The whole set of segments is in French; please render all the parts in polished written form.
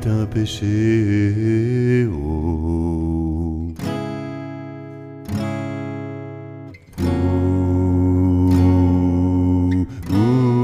est un péché. Oh. Ouh, ouh,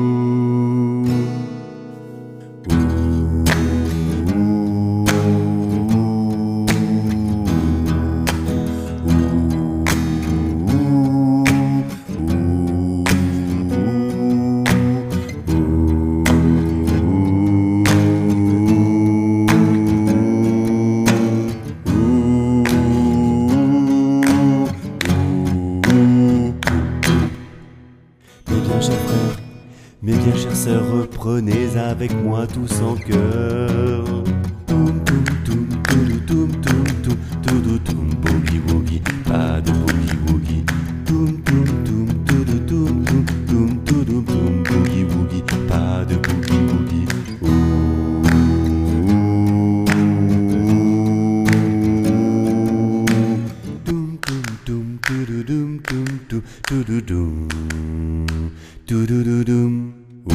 Mes bien chers frères, mes bien chères sœurs, reprenez avec moi tous en chœur. Toum toum toum toum toum toum toum toum toum boogie woogie, pas de boogie woogie. Toum toum toum toum toum toum toum toum toum boogie woogie, pas de boogie woogie. Toum toum toum toum toum toum toum toum. Do-do-do-dum.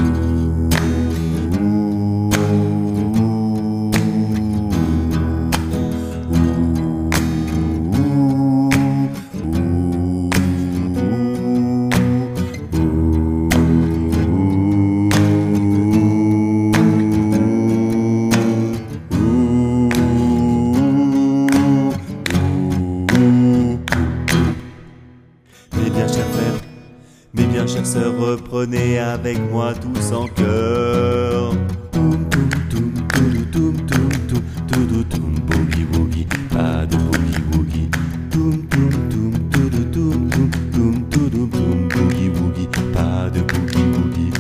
Mes bien chers frères, mes bien chères sœurs, reprenez avec moi tous en chœur. Toum toum toum toum toum toum toum toum boogie woogie, pas de boogie woogie. Toum toum toum toum toum toum toum toum boogie woogie, pas de boogie woogie.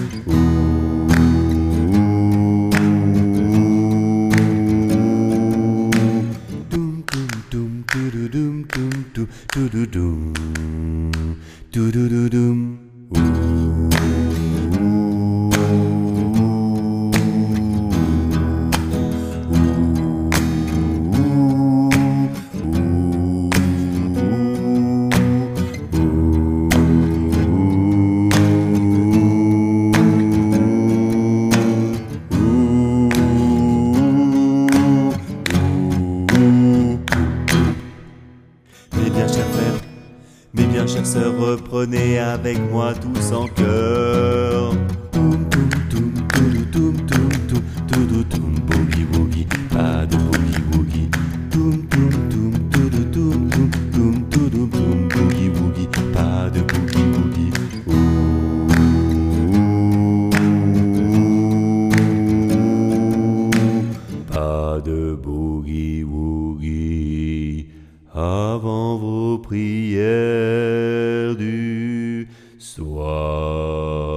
Toum toum toum toum toum toum toum do-do-do-dum. Mes bien chers frères, mes bien chères sœurs, reprenez avec moi tous en chœur. Toum toum toum toum toum toum toum toum boogie woogie, pas de boogie woogie. Toum toum toum toum toum toum toum toum boogie woogie, pas de boogie woogie. Pas de boogie woogie avant vos prières du soir.